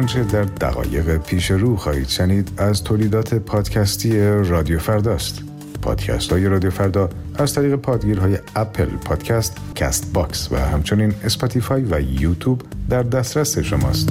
آنچه در دقایق پیش رو خواهید شنید از تولیدات پادکستی رادیو فرداست. پادکست های رادیو فردا از طریق پادگیرهای اپل پادکست، کست باکس و همچنین اسپاتیفای و یوتیوب در دسترس شماست.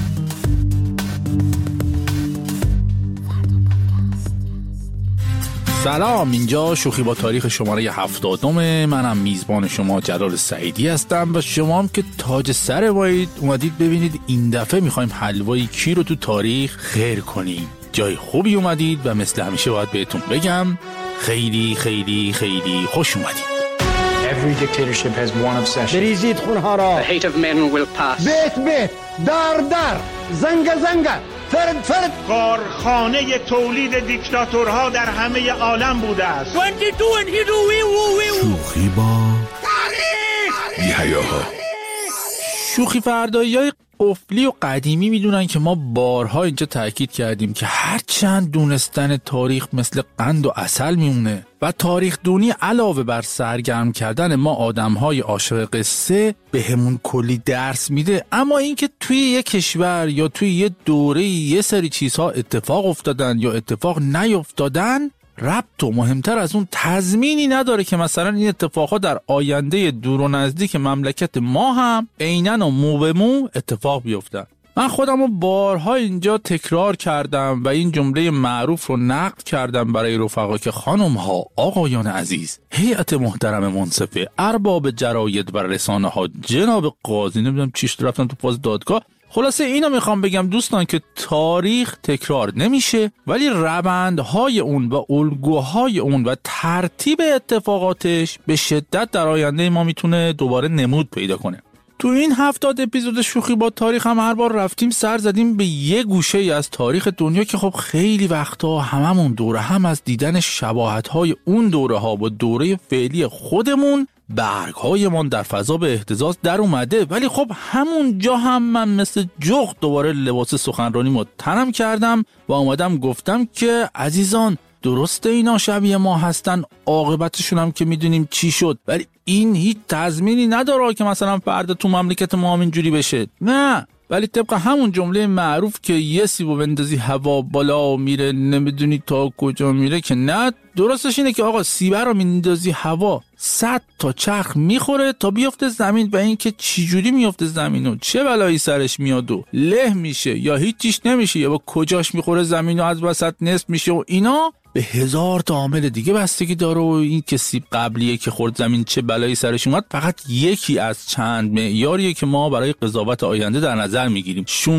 سلام، اینجا شوخی با تاریخ شماره 70. منم میزبان شما جلال سعیدی هستم و شما هم که تاج سر مایید اومدید ببینید این دفعه میخوایم حلوایی کی رو تو تاریخ خیر کنیم. جای خوبی اومدید و مثل همیشه باید بهتون بگم خیلی خیلی خیلی خوش اومدید. Every dictatorship has one obsession. بریزید خونها را. The hate of men will pass. بیت در زنگ فرد کارخانه تولید دیکتاتورها در همه عالم بوده است. شوخی با تاریخ. شوخی فردایی‌های قفلی و قدیمی میدونن که ما بارها اینجا تاکید کردیم که هر چند دونستن تاریخ مثل قند و عسل میمونه و تاریخ دونی علاوه بر سرگرم کردن ما آدمهای عاشق قصه به همون کلی درس میده، اما اینکه توی یه کشور یا توی یه دوره یه سری چیزها اتفاق افتادن یا اتفاق نیفتادن ربط و مهمتر از اون تضمینی نداره که مثلا این اتفاقها در آینده دور و نزدیک مملکت ما هم عیناً و مو به مو اتفاق بیفتن. من خودم رو بارها اینجا تکرار کردم و این جمله معروف رو نقد کردم برای رفقا که خانم ها، آقایان عزیز، هیئت محترم منصفه، ارباب جراید و رسانه ها، جناب قاضی، نمیدونم چیش رفتن تو فاز دادگاه. خلاصه اینو میخوام بگم دوستان که تاریخ تکرار نمیشه، ولی روندهای اون و الگوهای اون و ترتیب اتفاقاتش به شدت در آینده ما میتونه دوباره نمود پیدا کنه. تو این 70 اپیزود شوخی با تاریخ هم هر بار رفتیم سر زدیم به یه گوشه از تاریخ دنیا که خب خیلی وقتا هممون دوره هم از دیدن شباهت‌های اون دوره ها با دوره فعلی خودمون برگ‌هایمان در فضا به اهتزاز در اومده، ولی خب همون جا هم من مثل جغد دوباره لباس سخنرانیمو تنم کردم و اومدم گفتم که عزیزان درسته اینا شبیه ما هستن، عاقبتشون هم که میدونیم چی شد، ولی این هیچ تضمینی نداره که مثلا فردا تو مملکت ما هم اینجوری بشه. نه، ولی طبق همون جمله معروف که یه سیبو بندازی هوا بالا میره نمیدونی تا کجا میره، که نه، درستش اینه که آقا سیبه رو میندازی هوا 100 تا چرخ میخوره تا بیفته زمین، و این که چی جوری میفته زمین و چه بلایی سرش میاد و له میشه یا هیچیش نمیشه یا با کجاش میخوره زمین و از وسط نصف میشه و اینا به هزار تا عامل دیگه بستگی داره. و این که سیب قبلیه که خورد زمین چه بلایی سرش اومد فقط یکی از چند معیاریه که ما برای قضاوت آینده در نظر میگیریم.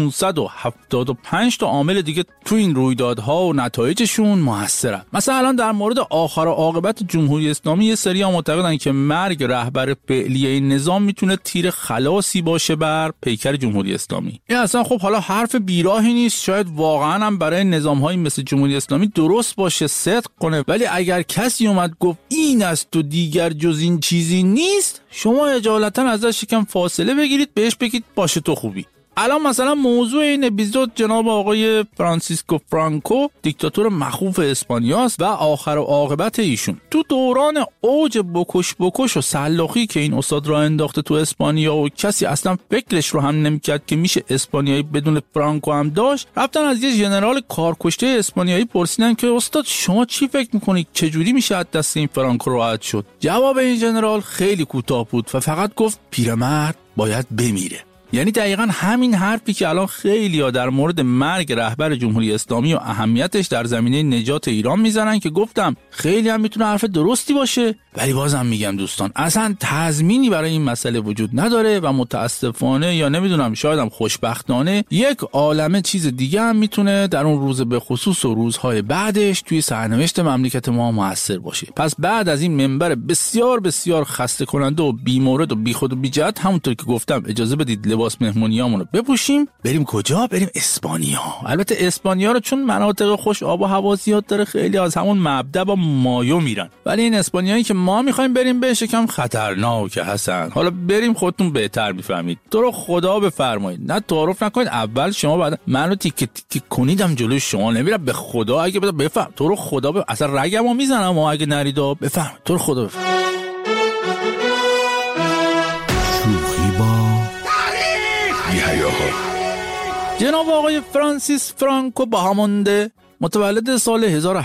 675 تا عامل دیگه تو این رویدادها و نتایجشون موثرن. مثلا الان در مورد آخر و عاقبت جمهوری اسلامی یه سری‌ها معتقدن که مرگ رهبر فعلی این نظام میتونه تیر خلاصی باشه بر پیکر جمهوری اسلامی. این اصلا خب حالا حرف بیراهی نیست، شاید واقعا هم برای نظام‌های مثل جمهوری اسلامی درست باشه، صدق کنه، ولی اگر کسی اومد گفت این است و دیگر جز این چیزی نیست، شما اجالتا ازش یکم فاصله بگیرید، بهش بگید باشه تو خوبی. الان مثلا موضوع این اپیزود جناب آقای فرانسیسکو فرانکو، دیکتاتور مخوف اسپانیاست و آخر و عاقبت ایشون. تو دوران اوج بکش و سلاخی که این استاد را انداخته تو اسپانیا و کسی اصلا فکرش رو هم نمیکرد که میشه اسپانیایی بدون فرانکو هم داشت، رفتن از یه ژنرال کارکشته اسپانیایی پرسیدن که استاد شما چی فکر میکنید چجوری میشه از دست این فرانکو راحت شد؟ جواب این ژنرال خیلی کوتاه بود و فقط گفت پیرمرد باید بمیره. یعنی دقیقاً همین حرفی که الان خیلی‌ها در مورد مرگ رهبر جمهوری اسلامی و اهمیتش در زمینه نجات ایران میزنن که گفتم خیلی هم میتونه حرف درستی باشه، ولی بازم میگم دوستان اصلا تضمینی برای این مسئله وجود نداره و متاسفانه یا نمیدونم شاید هم خوشبختانه یک عالمه چیز دیگه هم میتونه در اون روز به خصوص و روزهای بعدش توی سرنوشت مملکت ما موثر باشه. پس بعد از این منبر بسیار بسیار خسته کننده و بی‌مورد و بیخود و بی‌جهت، همونطور که گفتم اجازه بدید لباس مهمونیامون رو بپوشیم بریم کجا؟ بریم اسپانیا. البته اسپانیا رو چون مناطق خوش آب و هوا زیاد داره خیلی از همون مبدا با مایو میرن، ولی این اسپانیایی که ما میخوایم بریم بهش یکم خطرناکه حسن. حالا بریم خودتون بهتر میفهمید. تو رو خدا بفرمایید، نه تعارف نکنید اول شما بعد منو تیکه تیکه کنیدم جلوی شما نمیرم. به خدا اگه بفهم تو رو خدا اصلا رگمو میزنم و اگه نریدا بفهم تو رو خدا بفهم. شوخی با جناب آقای فرانسیس فرانکو باهامونده متولد سال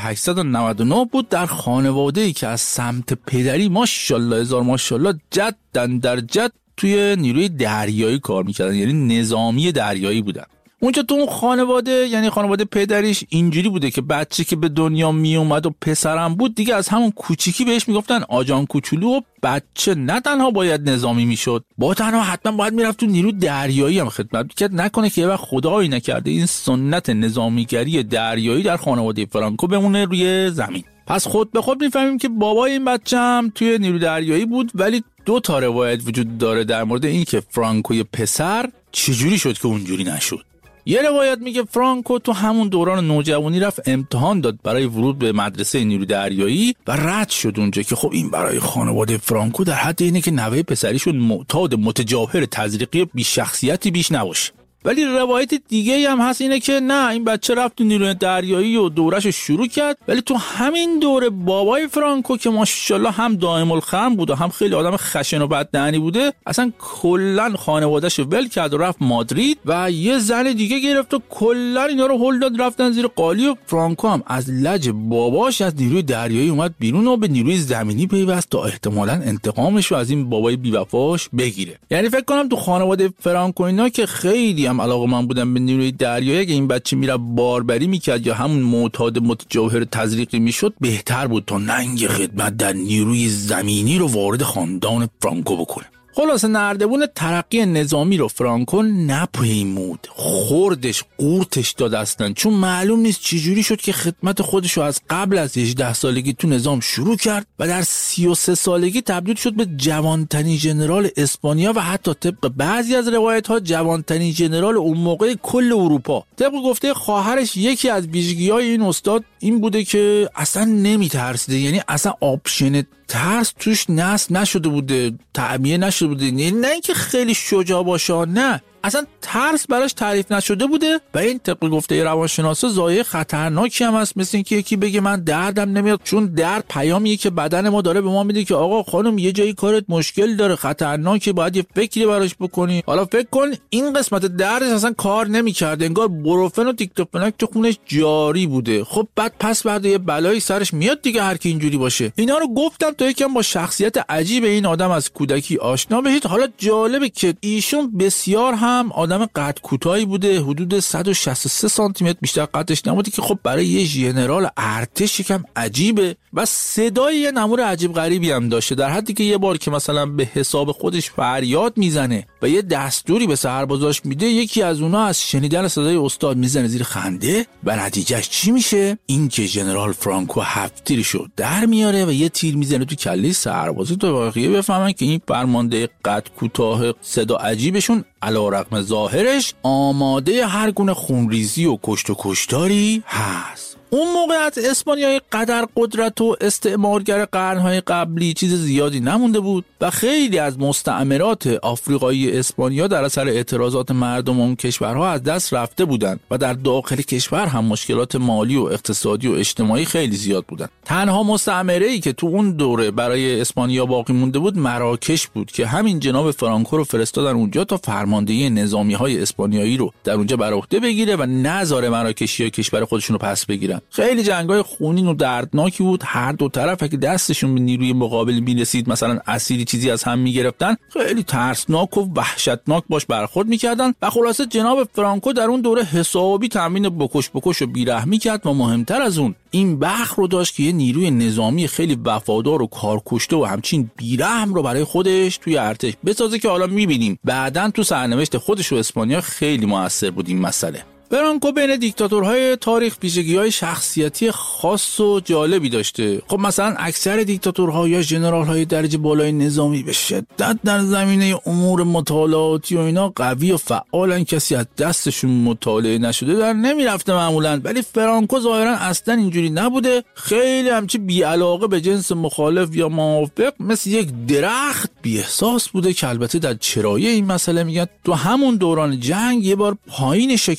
1899 بود. در خانواده‌ای که از سمت پدری ماشاءالله هزار ماشاءالله جدن در جد توی نیروی دریایی کار میکردن، یعنی نظامی دریایی بودن. اونجا تو اون خانواده، یعنی خانواده پدریش اینجوری بوده که بچه که به دنیا می اومد و پسرم بود دیگه از همون کوچیکی بهش میگفتن آجان کوچولو و بچه نه تنها باید نظامی میشد، با تنها حتما باید میرفت تو نیرو دریایی هم خدمت میکرد. نکنه که یه وقت خدایی نکرده این سنت نظامیگری دریایی در خانواده فرانکو بمونه روی زمین. پس خود به خود میفهمیم که بابای این بچه هم توی نیرو دریایی بود. ولی 2 تا روایت وجود داره در مورد این که فرانکوی پسر چجوری شد که اونجوری نشد. یه روایت میگه فرانکو تو همون دوران نوجوانی رفت امتحان داد برای ورود به مدرسه نیرو دریایی و رد شد اونجا، که خب این برای خانواده فرانکو در حد اینه که نوه پسریشون معتاد متجاهر تزریقی بی شخصیتی بیش نباشه. ولی روایت دیگه هم هست اینه که نه، این بچه رفت تو نیروی دریایی و دوره‌شو شروع کرد، ولی تو همین دوره بابای فرانکو که ماشاءالله هم دائم الخرم بود و هم خیلی آدم خشن و بددهنی بوده، اصلا کلا خانواده‌شو ول کرد و رفت مادرید و یه زن دیگه گرفت و کلا اینا رو هل داد رفتن زیر قالی. و فرانکو هم از لج باباش از نیروی دریایی اومد بیرون و به نیروی زمینی پیوست تا احتمالاً انتقامش رو از این بابای بی‌وفاش بگیره. یعنی فکر کنم تو خانواده فرانکو اینا که خیلی علاقه من بودم به نیروی دریایی، اگه این بچه میره باربری میکرد یا همون معتاد متجاهر تزریقی میشد بهتر بود تا ننگ خدمت در نیروی زمینی رو وارد خاندان فرانکو بکنه. خلاصه نردبون ترقی نظامی رو فرانکو نپیمود، خوردش قورتش داد اصلا، چون معلوم نیست چجوری شد که خدمت خودش رو از قبل از 18 سالگی تو نظام شروع کرد و در 33 سالگی تبدیل شد به جوانترین ژنرال اسپانیا و حتی طبق بعضی از روایت ها جوانترین ژنرال اون موقع کل اروپا. طبق گفته خواهرش یکی از ویژگی‌های این استاد این بوده که اصلا نمیترسیده، یعنی اصلا آپشن ترس توش نصب نشده بوده، تعمیه نشده بوده. نه اینکه خیلی شجاع باشه، نه، اصلا ترس براش تعریف نشده بوده و این طبق گفته روانشناسا ضایعه خطرناکی هم هست. مثل اینکه یکی بگه من دردم نمیاد، چون درد پیامیه که بدن ما داره به ما میده که آقا خانم یه جایی کارت مشکل داره، خطرناکه، باید یه فکری براش بکنی. حالا فکر کن این قسمت دردش اصلا کار نمیکرده، انگار بروفن و دیکتوفناک تو خونش جاری بوده. خب بعد پس بعد یه بلایی سرش میاد دیگه، هر کی اینجوری باشه. اینا رو گفتم تا یکم با شخصیت عجیب این آدم از کودکی آشنا بشید. حالا جالبه که ایشون بسیار هم آدم قد کوتاهی بوده، حدود 163 سانتی متر بیشتر قدش نبوده، که خب برای یه ژنرال ارتش یکم عجیبه. و صدای یه نمور عجیب غریبی هم داشته، در حدی که یه بار که مثلا به حساب خودش فریاد میزنه و یه دستوری به سربازاش میده، یکی از اونها از شنیدن صدای استاد میزنه زیر خنده و نتیجهش چی میشه؟ این که ژنرال فرانکو 7 تیرشو در میاره و یه تیر میزنه تو کله سربازی تا واقعیه بفهمن که این فرمانده قد کوتاه صدا عجیبشون علیرغم ظاهرش آماده هر گونه خونریزی و کشت و کشتاری هست. اون موقع از اسپانیای قدر قدرت و استعمارگر قرنهای قبلی چیز زیادی نمونده بود و خیلی از مستعمرات آفریقایی اسپانیا در اثر اعتراضات مردم اون کشورها از دست رفته بودند و در داخل کشور هم مشکلات مالی و اقتصادی و اجتماعی خیلی زیاد بودند. تنها مستعمره‌ای که تو اون دوره برای اسپانیا باقی مونده بود مراکش بود که همین جناب فرانکو رو فرستادن اونجا تا فرماندهی نظامی‌های اسپانیایی رو در اونجا بر عهده بگیره و نذاره مراکشی‌ها کشور خودشون رو پس بگیرن. خیلی جنگای خونین و دردناکی بود، هر دو طرف اگه دستشون به نیروی مقابل میرسید مثلا اسیری چیزی از هم میگرفتن، خیلی ترسناک و وحشتناک باش برخورد میکردن. و خلاصه جناب فرانکو در اون دوره حسابی تمرین بکش و بیرحمی کرد و مهمتر از اون این بخت رو داشت که یه نیروی نظامی خیلی وفادار و کارکشته و همچین بیرحم رو برای خودش توی ارتش بسازه که حالا میبینیم بعداً تو سرنوشت خودش و اسپانیا خیلی موثر بود این مسئله. فرانکو بین دیکتاتورهای تاریخ ویژگی‌های شخصیتی خاص و جالبی داشته. خب مثلا اکثر دیکتاتورها یا ژنرال‌های درجه بالای نظامی به شدت در زمینه امور مطالعاتی و اینا قوی و فعالن، کسی از دستشون مطالعه نشده در نمیرفته معمولاً. ولی فرانکو ظاهراً اصلاً اینجوری نبوده، خیلی همچی بی‌علاقه به جنس مخالف یا موافق، مثل یک درخت بی‌احساس بوده که البته در چرایی این مسئله میگن تو همون دوران جنگ یه بار پایین شکمش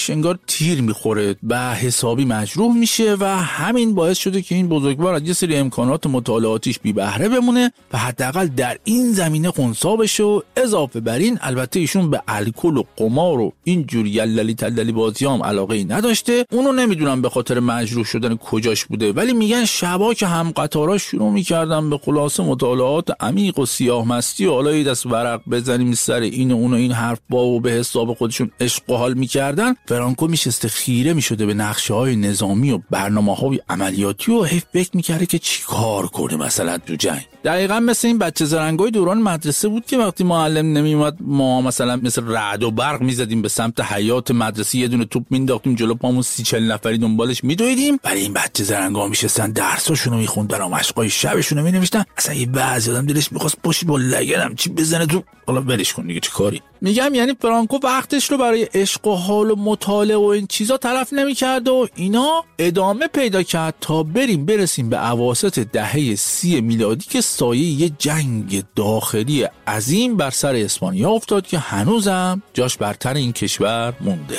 بهش انگار تیر میخوره و حسابی مجروح میشه و همین باعث شده که این بزرگوار از یه سری امکانات مطالعاتیش بی بهره بمونه و حداقل در این زمینه خنثی بشه. و اضافه بر این البته ایشون به الکل و قمار و این جور یللی تللی بازیام علاقه‌ای نداشته. اونو نمیدونم به خاطر مجروح شدن کجاش بوده، ولی میگن شبا که هم قطارا شروع میکردن به خلاصه مطالعات عمیق و سیاه مستی و حالا یه دست ورق بزنیم سر این و اون و این حرف با و به حساب خودشون عشق و حال میکردن. فرانکو میشسته خیره میشده به نقشه‌های نظامی و برنامه‌های عملیاتی و حیف فکر میکرده که چیکار کنه مثلا تو جنگ. دقیقاً مثل این بچه زرنگای دوران مدرسه بود که وقتی معلم نمیومد ما مثلا مثل رعد و برق میزدیم به سمت حیاط مدرسه، یه دونه توپ مینداختیم جلو پامون 30-40 نفری دنبالش میدویدیم. ولی این بچه زرنگا میشستن درساشونو میخوندن و مشقای شبشونو مینوشتن. اصلا یه بعضی آدم دلش میخواست پاشی با لگنم چی بزنه تو، حالا ولش کن دیگه چه کاری. میگم یعنی فرانکو وقتش رو برای عشق و حال و مطالعه و این چیزا تلف نمی‌کرد و اینا ادامه پیدا کرد تا برسیم به اواسط دهه 30 میلادی که سایه یه جنگ داخلی عظیم بر سر اسپانیا افتاد که هنوزم جاش بر تن این کشور مونده.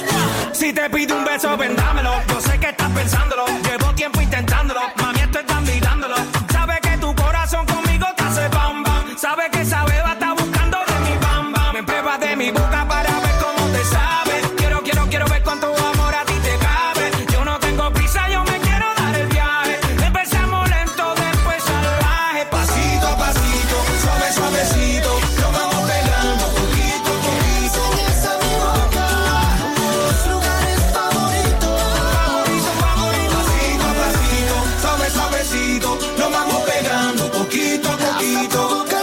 Mi boca para ver cómo te sabe. Quiero ver cuánto amor a ti te cabe. Yo no tengo prisa, yo me quiero dar el viaje. Empezamos lento, después salvaje. Pasito a pasito, suave suavecito, nos vamos pegando poquito a poquito. Esa mi boca, los lugares favoritos. Pasito a pasito, suave suavecito, nos vamos pegando poquito a poquito.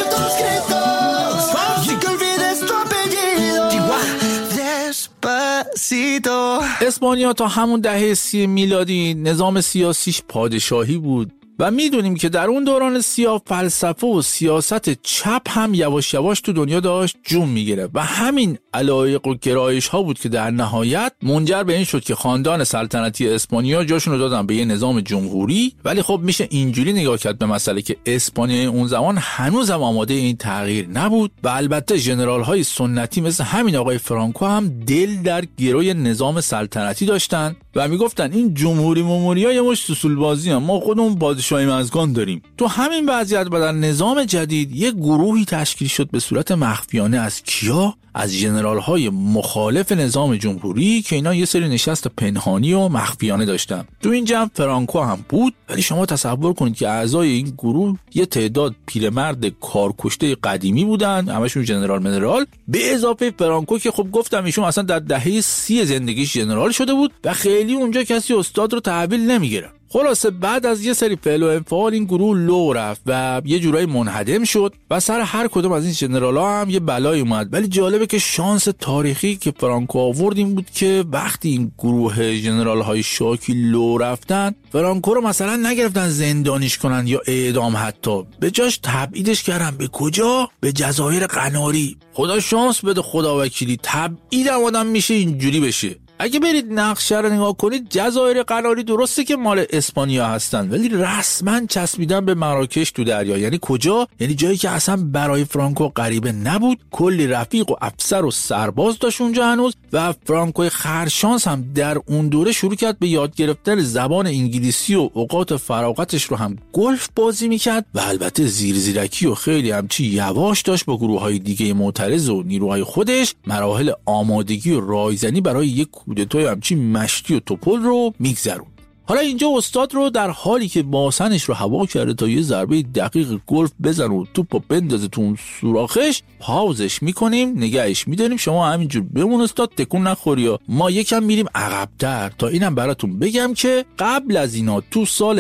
اسپانیا تا همون دهه 30 میلادی نظام سیاسیش پادشاهی بود و میدونیم که در اون دوران سیاه فلسفه و سیاست چپ هم یواش یواش تو دنیا داشت جون میگیره و همین علایق و گرایش ها بود که در نهایت منجر به این شد که خاندان سلطنتی اسپانیا جاشون رو دادن به یه نظام جمهوری. ولی خب میشه اینجوری نگاه کرد به مسئله که اسپانیا اون زمان هنوزم آماده این تغییر نبود و البته ژنرال های سنتی مثل همین آقای فرانکو هم دل در گروی نظام سلطنتی داشتن و میگفتن این جمهوری مموریا یه مش سوسول بازی هم، ما خودمون پادشاهی مزگان داریم. تو همین وضعیت و در نظام جدید یک گروهی تشکیل شد به صورت مخفیانه از کیا؟ از ژنرال های مخالف نظام جمهوری که اینا یه سری نشست پنهانی و مخفیانه داشتن. تو این جمع فرانکو هم بود. ولی شما تصور کنید که اعضای این گروه یه تعداد پیرمرد کارکشته قدیمی بودن، همشون ژنرال به اضافه فرانکو که خب گفتم ایشون اصلا در دهه 30 زندگیش ژنرال شده بود و خیلی اونجا کسی استاد رو تحویل نمیگیره. خلاصه بعد از یه سری فعل و انفعال این گروه لو رفت و یه جورایی منهدم شد و سر هر کدوم از این ژنرال‌ها هم یه بلایی اومد. ولی جالبه که شانس تاریخی که فرانکو آورد این بود که وقتی این گروه ژنرال‌های شاکی لو رفتن، فرانکو رو مثلا نگرفتن زندانیش کنن یا اعدام، حتی به جاش تبعیدش کردن. به کجا؟ به جزایر قناری. خدا شانس بده، خدا وکیلی تبعید آدم میشه اینجوری بشه. اگه برید نقشه رو نگاه کنید، جزایر قناری درسته که مال اسپانیا هستن ولی رسما چسبیدن به مراکش تو دریا. یعنی کجا؟ یعنی جایی که اصلا برای فرانکو غریبه نبود. کلی رفیق و افسر و سرباز داشت اونجا هنوز و فرانکو خرشانس هم در اون دوره شروع کرد به یاد گرفتن زبان انگلیسی و اوقات فراغتش رو هم گلف بازی میکرد و البته زیرکی و خیلی همچی یواش داشت با گروه‌های دیگه معترض و نیروهای خودش مراحل آمادگی و رایزنی برای یک کودتای همچی مشتی و توپل رو میگذرون. حالا اینجا استاد رو در حالی که باسنش رو هوا کرده تا یه ضربه دقیق گلف بزن و توپو بندازه تو اون سوراخش، پاوزش میکنیم، نگهش میداریم. شما همینجور بمون استاد، تکون نخوری و ما یکم میریم عقب‌تر تا اینم براتون بگم که قبل از اینا تو سال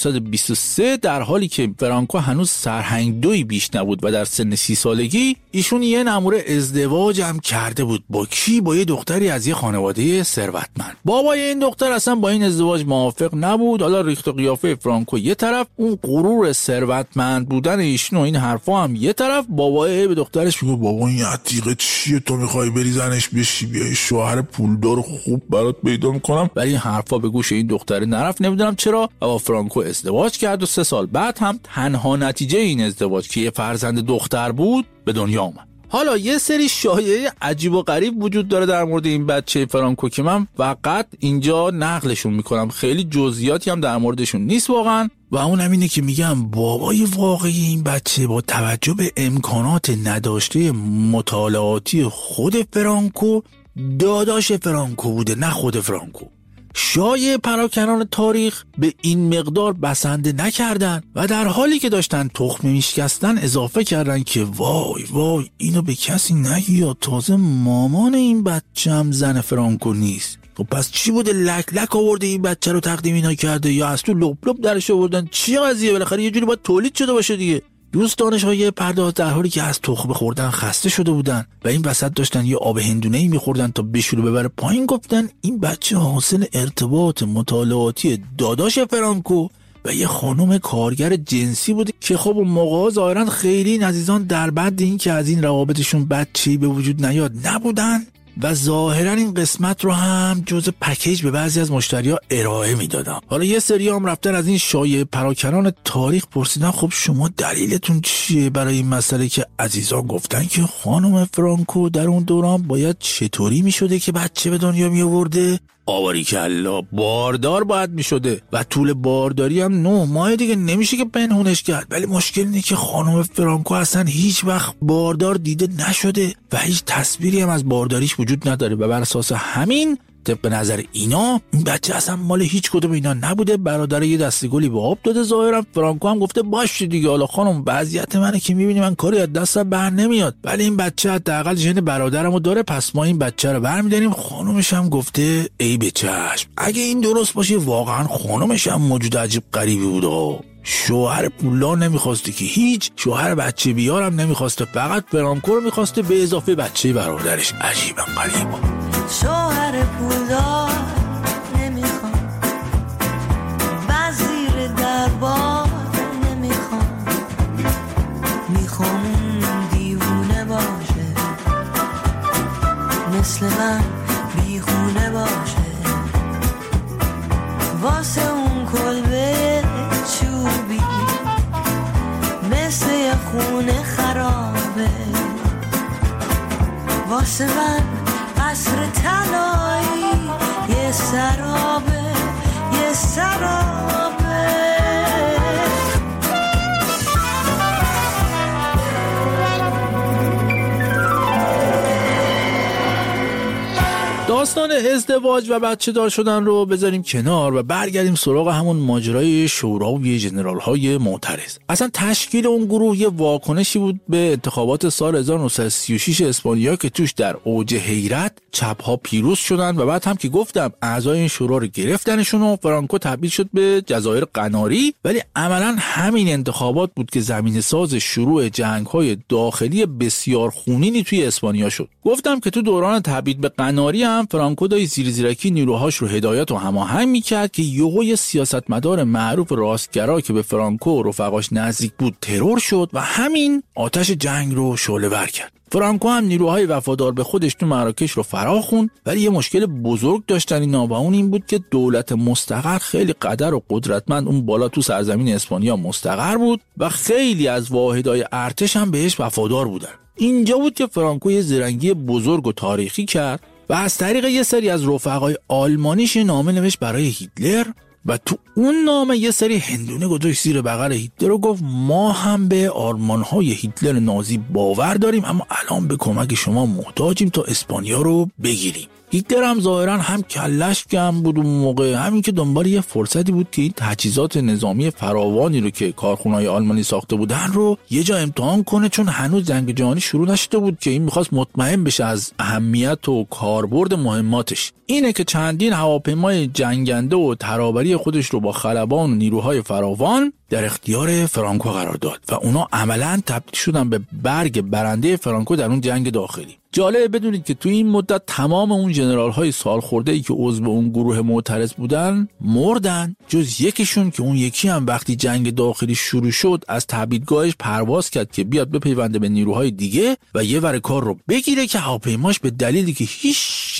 1923 در حالی که فرانکو هنوز سرهنگ دوی بیش نبود و در سن 30 سالگی ایشون یه نموره ازدواج هم کرده بود. با کی؟ با یه دختری از یه خانواده ثروتمند. بابای این دختر اصلا با این ازدواج موافق نبود. حالا ریخت و قیافه فرانکو یه طرف، اون غرور ثروتمند بودن ایشون و این حرفا هم یه طرف. بابای به دخترش میگه بابا این عتیقه چیه، تو میخوای بری زنش بشی، بیای شوهر پولدار خوب برات پیدا میکنم. ولی این حرفا به گوش این دختره نرفت، نمیدونم چرا. و با فرانکو ازدواج کرد و 3 سال بعد هم تنها نتیجه این ازدواج که یه فرزند دختر بود به دنیا اومد. حالا یه سری شایعه عجیب و غریب وجود داره در مورد این بچه فرانکو که من فقط اینجا نقلشون میکنم، خیلی جزئیاتی هم در موردشون نیست واقعا. و اون هم اینه که میگم بابای واقعی این بچه با توجه به امکانات نداشته مطالعاتی خود فرانکو داداش فرانکو بوده، نه خود فرانکو. شایعه پراکنان تاریخ به این مقدار بسنده نکردن و در حالی که داشتن تخم میشکستن اضافه کردن که وای اینو به کسی نگی یا تازه مامان این بچه هم زن فرانکو نیست. خب پس چی بوده؟ لک آورده این بچه رو تقدیم اینا کرده یا از تو لپ درش آوردن؟ چی قضیه؟ بالاخره یه جوری باید تولید شده باشه دیگه. دوست دانش‌های پرداز در حالی که از تخم خوردن خسته شده بودن و این وسط داشتن یه آب هندونه‌ای می‌خوردن تا بشوره ببره پایین، گفتن این بچه حاصل ارتباط مطالعاتی داداش فرانکو و یه خانم کارگر جنسی بوده که خب اون موقع ظاهراً خیلی این عزیزان در بعد این که از این روابطشون بچه‌ای به وجود نیاد نبودن و ظاهراً این قسمت رو هم جز پکیج به بعضی از مشتری‌ها ارائه میدادن. حالا یه سری هم رفتن از این شایعه پراکنان تاریخ پرسیدن خب شما دلیلتون چیه برای این مسئله که عزیزان گفتن که خانم فرانکو در اون دوران باید چطوری میشده که بچه به دنیا می آورده؟ آباریکلا، باردار باید میشده و طول بارداری هم 9 ماه دیگه نمیشه که پنهونش کرد. ولی مشکل اینه که خانم فرانکو اصلا هیچ وقت باردار دیده نشده و هیچ تصویری هم از بارداریش وجود نداره و بر اساس همین طبق نظر اینا این بچه اصلا مال هیچ کدوم اینا نبوده. برادر یه دسته گلی به آب داده ظاهرا. فرانکو هم گفته باشه دیگه، حالا خانم وضعیت منه که میبینی من کاری از دستم بر نمیاد، ولی این بچه حداقل ژن برادرمو داره پس ما این بچه رو برمی‌داریم. خانومش هم گفته ای به چشم. اگه این درست باشه واقعا خانومش هم موجود عجیب غریبی بوده. شوهر پولدار نمیخواسته که هیچ، شوهر بچه بیارم نمیخواسته، فقط فرانکو رو میخواسته به اضافه بچه برادرش. عجیبا غریبا. شوهر پولدار نمیخوام، وزیر دربار نمیخوام، میخوام دیوونه باشه مثل من بیخونه باشه، واسه اون کلبه چوبی مثل یه خونه خرابه، واسه من قصر طلایی یه سرابه یه سرابه. داستان ازدواج و بچه دار شدن رو بذاریم کنار و برگردیم سراغ همون ماجرای شوراوی ژنرال های معترض. اصلا تشکیل اون گروه یه واکنشی بود به انتخابات سال 1936 اسپانیا که توش در اوج حیرت چپ ها پیروز شدن و بعد هم که گفتم اعضای این شورا رو گرفتنشون و فرانکو تبدیل شد به جزایر قناری. ولی عملا همین انتخابات بود که زمینه ساز شروع جنگ های داخلی بسیار خونینی توی اسپانیا شد. گفتم که تو دوران تبعید به قناری هم فرانکو دای زیرزیرکی نیروهاش رو هدایت و هماهنگ میکرد که یه سیاستمدار معروف راستگرا که به فرانکو و رفقاش نزدیک بود ترور شد و همین آتش جنگ رو شعله‌ور کرد. فرانکو هم نیروهای وفادار به خودش تو مراکش رو فرا خوند، ولی یه مشکل بزرگ داشتن اینا و اون این بود که دولت مستقر خیلی قدر و قدرتمند اون بالا تو سرزمین اسپانیا مستقر بود و خیلی از واحدهای ارتش هم بهش وفادار بودن. اینجا بود که فرانکو یه زرنگی بزرگ و تاریخی کرد و از طریق یه سری از رفقای آلمانیش نامه نوشت برای هیتلر و تو اون نامه یه سری هندونه گذاشت زیر بغل هیتلر و گفت ما هم به آرمانهای هیتلر نازی باور داریم، اما الان به کمک شما محتاجیم تا اسپانیا رو بگیریم. هیتلر هم ظاهرا هم کلش کم بود اون موقع، همین که دنبال یه فرصتی بود که این تجهیزات نظامی فراوانی رو که کارخونه‌های آلمانی ساخته بودن رو یه جا امتحان کنه، چون هنوز جنگ جهانی شروع نشده بود که این می‌خواست مطمئن بشه از اهمیت و کاربرد مهماتش. اینه که چندین هواپیمای جنگنده و ترابری خودش رو با خلبان و نیروهای فراوان در اختیار فرانکو قرار داد و اونا عملاً تبدیل شدن به برگ برنده فرانکو در اون جنگ داخلی. جالبه بدونید که تو این مدت تمام اون ژنرال‌های سالخورده‌ای که عضو اون گروه معترض بودن مردن، جز یکیشون که اون یکی هم وقتی جنگ داخلی شروع شد از تبعیدگاهش پرواز کرد که بیاد بپیونده به نیروهای دیگه و یه ور کار رو بگیره که هواپیماش به دلیلی که هیچ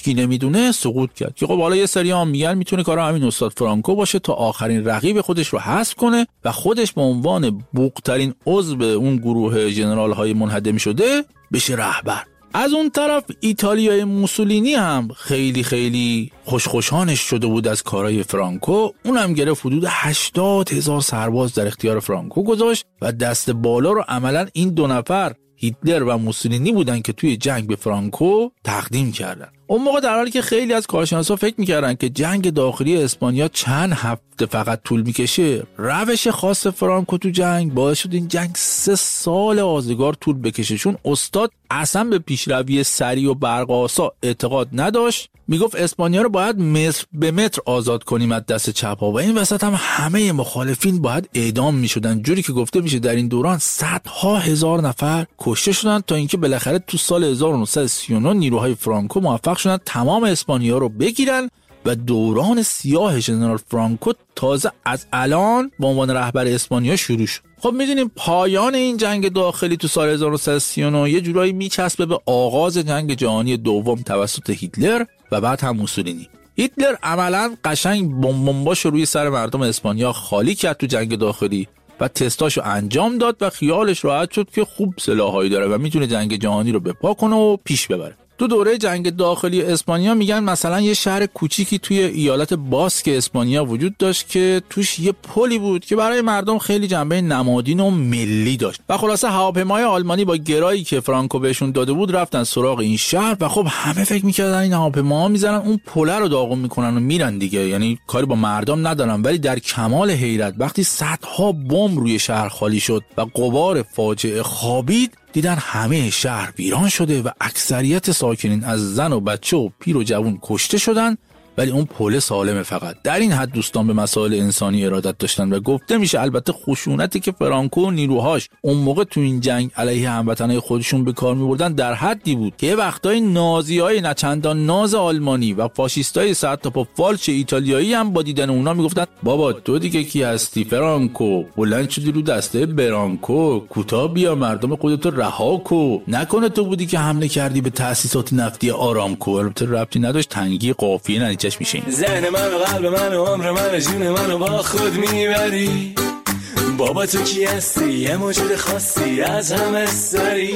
هیچکی نمیدونه سقوط کرد که خب حالا یه سری هم میگن میتونه کار همین استاد فرانکو باشه تا آخرین رقیب خودش رو حذف کنه و خودش به عنوان بوق‌ترین عضو اون گروه ژنرال‌های منهدم شده بشه رهبر. از اون طرف ایتالیای موسولینی هم خیلی خیلی خوشخوشانش شده بود از کارهای فرانکو. اونم گرفت حدود 80,000 سرباز در اختیار فرانکو گذاشت و دست بالا رو عملاً این دو نفر هیتلر و موسولینی بودن که توی جنگ به فرانکو تقدیم کردن. اون موقع در حالی که خیلی از کارشناسا فکر می‌کردن که جنگ داخلی اسپانیا چند هفته فقط طول می‌کشه، روش خاص فرانکو تو جنگ باعث شد این جنگ 3 سال آزگار طول بکشه، چون استاد اصلا به پیشروی سریع و برق‌آسا اعتقاد نداشت. میگفت اسپانیا رو باید متر به متر آزاد کنیم از دست چپ‌ها و این وسط هم همه مخالفین باید اعدام می‌شدن، جوری که گفته میشه در این دوران صدها هزار نفر کشته شدن تا اینکه بالاخره تو سال 1939 نیروهای فرانکو موفق شدن تمام اسپانیا رو بگیرن و دوران سیاه ژنرال فرانکو تازه از الان به عنوان رهبر اسپانیا شروع شد. خب میدونیم پایان این جنگ داخلی تو سال 1939 یه جورایی میچسبه به آغاز جنگ جهانی دوم توسط هیتلر و بعد هم موسولینی. هیتلر عملاً قشنگ بمباشو روی سر مردم اسپانیا خالی کرد تو جنگ داخلی و تستاشو انجام داد و خیالش راحت شد که خوب سلاحایی داره و میتونه جنگ جهانی رو بپا کنه و پیش ببره. تو دوره جنگ داخلی اسپانیا میگن مثلا یه شهر کوچیکی توی ایالت باسک اسپانیا وجود داشت که توش یه پلی بود که برای مردم خیلی جنبه نمادین و ملی داشت و خلاصه هواپیمای آلمانی با گرایی که فرانکو بهشون داده بود رفتن سراغ این شهر و خب همه فکر میکردن این هواپیماها میزنن اون پله رو داغون میکنن و میرن دیگه، یعنی کاری با مردم ندارن. ولی در کمال حیرت وقتی صدها بمب روی شهر خالی شد و غبار فاجعه خوابید، دیدن همه شهر ویران شده و اکثریت ساکنین از زن و بچه و پیر و جوان کشته شدن، ولی اون پل سالمه. فقط در این حد دوستان به مسائل انسانی ارادت داشتن و گفته میشه البته خشونتی که فرانکو و نیروهاش اون موقع تو این جنگ علیه هموطنای خودشون به کار میبردن در حدی بود که وقتای نازیای نچندان ناز آلمانی و فاشیستای صد تا پا فالچ ایتالیایی هم با دیدن اونا میگفتن بابا تو دیگه کی هستی فرانکو، بلند شدی رو دسته برانکو، کوتاه بیا مردم خودتو رها کو، نکنه تو بودی که حمله کردی به تأسیسات نفتی آرامکو. البته ربطی نداشت، تنگی قافیه نتیجهش میشه. ذهن من و قلب من و عمر من و جون من و با خود میبری، بابا تو کی هستی یه موجود خاصی از همه سری،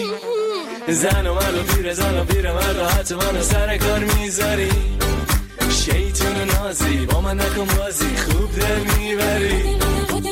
زن و من و پیر زن و پیر من راحت من و سر کار میذاری، شیطون و نازی با من نکن بازی خوب دل میبری.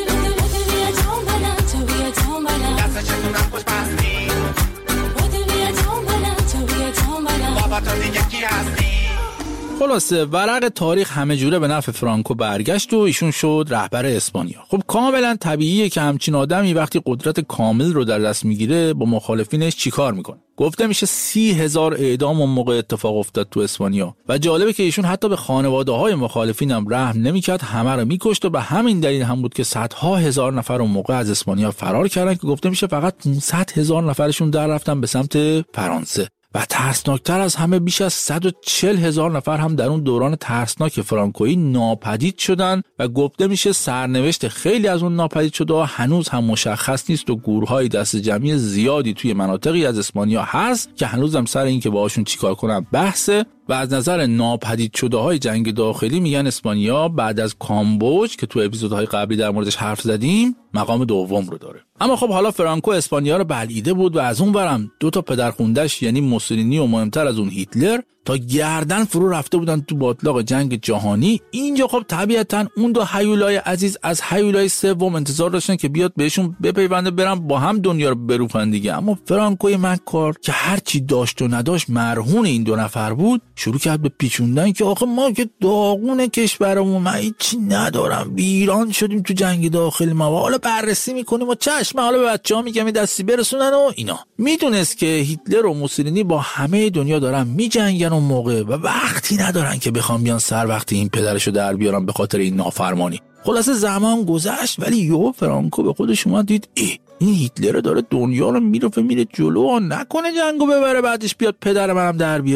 خلاصه ورق تاریخ همه جوره به نفع فرانکو برگشت و ایشون شد رهبر اسپانیا. خب کاملا طبیعیه که همچین آدمی وقتی قدرت کامل رو در دست میگیره با مخالفینش چیکار میکنه. گفته میشه 30,000 اعدام اون موقع اتفاق افتاد تو اسپانیا و جالبه که ایشون حتی به خانواده‌های مخالفین هم رحم نمیکرد، همه رو میکشت و به همین دلیل هم بود که صدها هزار نفر اون موقع از اسپانیا فرار کردن که گفته میشه فقط 500,000 نفرشون در رفتن به سمت فرانسه. و ترسناکتر از همه بیش از 140,000 نفر هم در اون دوران ترسناک فرانکویی ناپدید شدن و گفته میشه سرنوشت خیلی از اون ناپدید شده ها هنوز هم مشخص نیست و گورهای دست جمعی زیادی توی مناطقی از اسپانیا هست که هنوز هم سر این که باهاشون چیکار کنن بحثه. و از نظر ناپدید شده های جنگ داخلی میگن اسپانیا بعد از کامبوج که تو اپیزودهای قبلی در موردش حرف زدیم مقام دوم رو داره. اما خب حالا فرانکو اسپانیا رو بلعیده بود و از اون برم 2 تا پدرخونده‌اش یعنی موسولینی و مهمتر از اون هیتلر تا گردن فرو رفته بودن تو باطلاق جنگ جهانی. اینجا خب طبیعتاً اون 2 هیولای عزیز از هیولای سوم انتظار داشتن که بیاد بهشون بپیونده برن با هم دنیا رو بروفن دیگه. اما فرانکوی مکار که هر چی داشت و نداشت مرهون این 2 نفر بود، شروع کرد به پیچوندن که آخه ما که داغون کشورمون، من هیچی ندارم، ویران شدیم تو جنگ داخلی، ما حالا بررسی میکنیم و چشم حالا به بچه‌ها میگم دستی برسونن و اینا. میدونست که هیتلر و موسولینی با همه دنیا دارن میجنگن اون موقع و وقتی ندارن که بخوام بیان سر وقت این پدرشو در بیارن به خاطر این نافرمانی. خلاصه زمان گذشت ولی یهو فرانکو به خودش اومد دید این هیتلر داره دنیا رو میره جلو، نکنه جنگو ببره بعدش بیاد پدر منم در بیاره.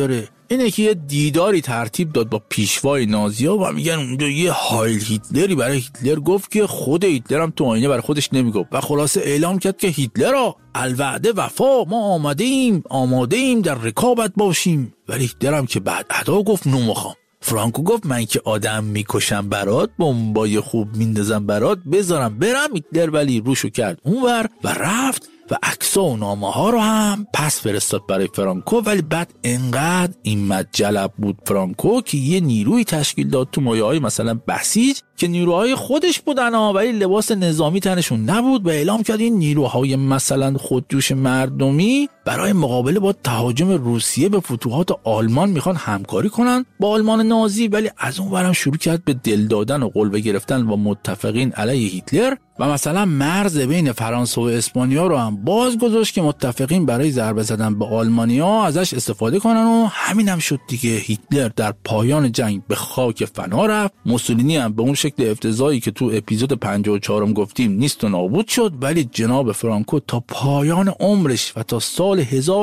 اینه که یه دیداری ترتیب داد با پیشوای نازی‌ها و میگن اونجا یه هایل هیتلری برای هیتلر گفت که خود هیتلر هم تو آینه برای خودش نمیگفت و خلاصه اعلام کرد که هیتلر الوعده وفا، ما آماده ایم در رکابت باشیم. ولی هیتلر هم که بعد ادا گفت نمیخوام. فرانکو گفت من که آدم میکشم برات، بمبای خوب میندازم برات، بذارم برم. هیتلر ولی روشو کرد اونور و رفت و عکس‌ها و نامه‌ها رو هم پس فرستاد برای فرانکو. ولی بعد انقدر این مجلب بود فرانکو که یه نیروی تشکیل داد تو مایه‌های مثلا بسیج که نیروهای خودش بودن ولی لباس نظامی تنشون نبود و اعلام کرد این نیروهای مثلا خودجوش مردمی برای مقابله با تهاجم روسیه به فتوحات آلمان میخوان همکاری کنن با آلمان نازی. ولی از اون ورم شروع کرد به دل دادن و قلبه گرفتن با متفقین علیه هیتلر و مثلا مرز بین فرانسه و اسپانیا رو هم باز گذاشت که متفقین برای ضربه زدن به آلمانیا ازش استفاده کنن و همین هم شد دیگه. هیتلر در پایان جنگ به خاک فنا رفت. موسولینی هم به اون شکل افتضاحی که تو اپیزود 54 گفتیم نیست و نابود شد. ولی جناب فرانکو تا پایان عمرش و تا سال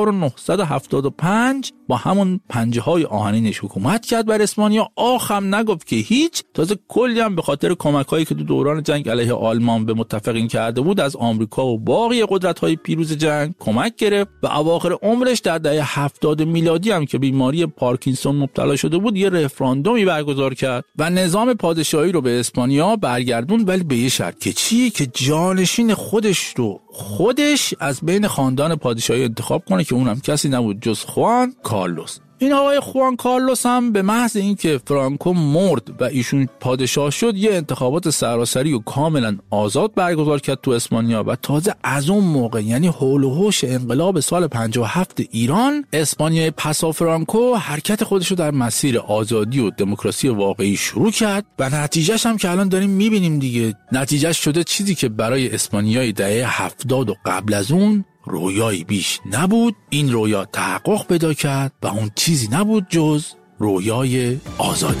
1975 با همون پنجه‌های آهنینش حکومت کرد بر اسپانیا. آخم نگفت که هیچ، تازه کلی هم به خاطر کمک‌هایی که تو دوران جنگ علیه آلمان به متفقین کرده بود از آمریکا و باقی قدرت‌های پیروز جنگ کمک گرفت و اواخر عمرش در دهه 70 میلادی هم که بیماری پارکینسون مبتلا شده بود یه رفراندومی برگزار کرد و نظام پادشاهی رو به اسپانیا برگردوند، ولی به یه شرط که چی؟ که جانشین خودش از بین خاندان پادشاهی انتخاب کنه که اونم کسی نبود جز خوان کارلوس. این آقای خوان کارلوس هم به محض اینکه فرانکو مرد و ایشون پادشاه شد یه انتخابات سراسری و کاملا آزاد برگزار کرد تو اسپانیا و تازه از اون موقع یعنی حول و حوش انقلاب سال 57 ایران، اسپانیای پسا فرانکو حرکت خودش رو در مسیر آزادی و دموکراسی واقعی شروع کرد و نتیجهش هم که الان داریم میبینیم دیگه. نتیجهش شده چیزی که برای اسپانیای دهه 70 و قبل از اون رویایی بیش نبود. این رویا تحقق پیدا کرد و اون چیزی نبود جز رویای آزادی.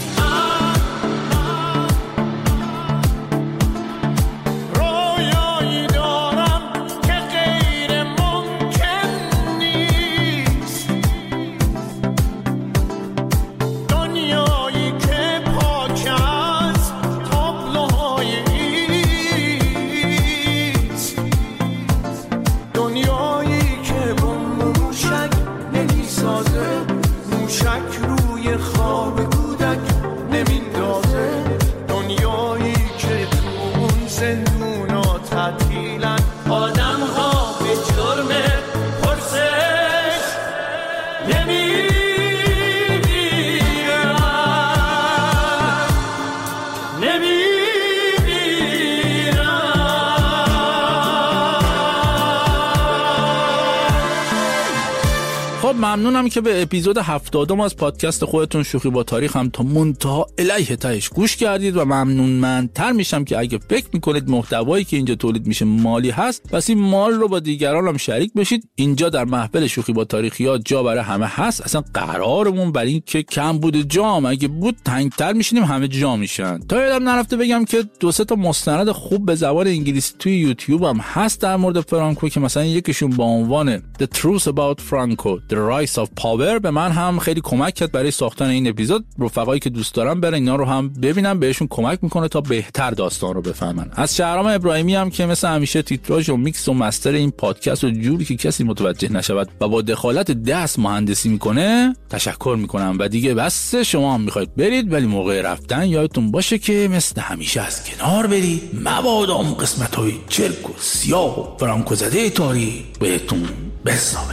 ممنونم که به اپیزود 70 از پادکست خودتون شوخی با تاریخ هم تا منتها الیه تهش گوش کردید و ممنونمندتر میشم که اگه فکر میکنید محتوایی که اینجا تولید میشه مالی هست پس این مال رو با دیگران هم شریک بشید. اینجا در محفل شوخی با تاریخیات جا برای همه هست. اصلا قرارمون بر این که کم بود جام، اگه بود تنگتر میشینیم همه جا میشن. تا یادم نرفته بگم که 2-3 تا مستند خوب به زبان انگلیسی توی یوتیوب هم هست در مورد فرانکو که مثلا یکیشون با عنوان The Truth About Franco The Rise of Power به من هم خیلی کمک کرد برای ساختن این اپیزود. رفقایی که دوست دارم برن اینا رو هم ببینم، بهشون کمک میکنه تا بهتر داستان رو بفهمن. از شهرام ابراهیمی هم که مثل همیشه تیتراژ و میکس و مستر این پادکست رو جوری که کسی متوجه نشود و با دخالت دست مهندسی میکنه تشکر میکنم. و دیگه بس شما هم میخواید برید ولی موقع رفتن یادتون باشه که مثل همیشه از کنار برید، مبادا اون قسمت‌های چرک و سیاه و فرانکو زده تاریخ بهتون بسنامه.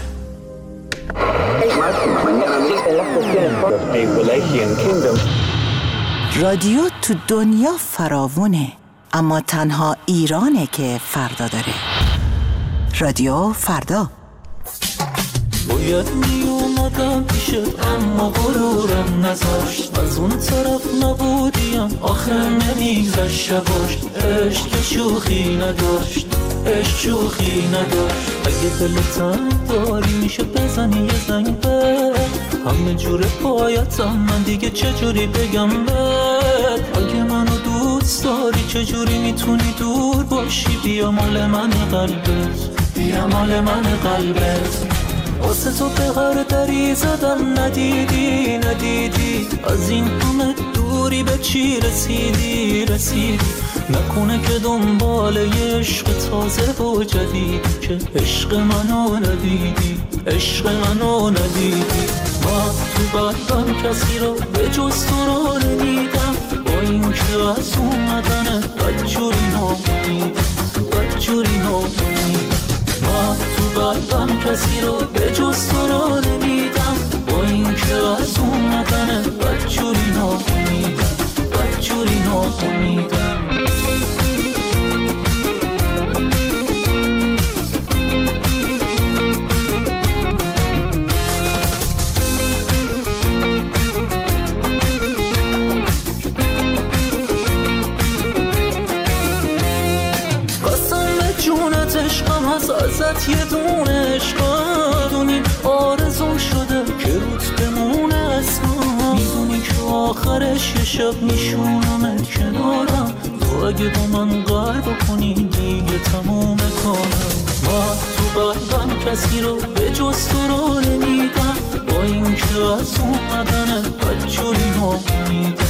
رادیو تو دنیا فراوونه، اما تنها ایرانه که فردا داره. رادیو فردا. باید می اومدم پیشت اما غرورم نذاشت، از اون طرف نبودیم آخر نمیگذشت شباش. عشق که شوخی نداشت، عشق شوخی نداشت. اگه دلتم داری میشه بزنی یه زنگ به همه جور پایتم، من دیگه چجوری بگم بهت؟ اگه منو دوست داری چجوری میتونی دور باشی؟ بیا مال من قلبت، بیا مال من قلبت. واسه تو به هر دری زدم ندیدی ندیدی، از این همه دوری به چی رسیدی نکنه که دنبال یه عشق تازه و جدید که عشق منو ندیدی من تو قلبم کسی رو به جز تو رو نمیدم، با این که از اومدنه بدجوری نامیدم من تو قلبم کسی رو به جز تو رو نمیدم، با این که از اومدنه بدجوری نامیدم ازت یه دونه عشق دونی آرزون شده که روت بمونه اسما، میدونی که آخرش یه شب میشونمت کنارم، تو اگه با من قرار کنی دیگه تموم کنم من تو قلبم کسی رو به جز تو رو نمیدم، با این که از اومدنه بدجوری نامیدم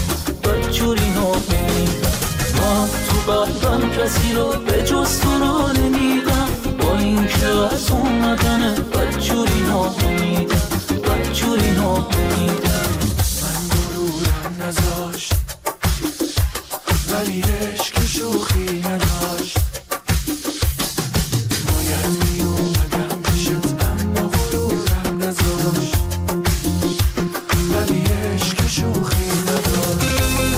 من تو قلبم کسی رو به جز تو رو نمیدم، با این که از اومدنه بدجوری نامیدم من غرورم نذاشت ولی عشق شوخی نداشت، باید می اومدم پیشت اما غرورم نذاشت ولی عشق شوخی نداشت.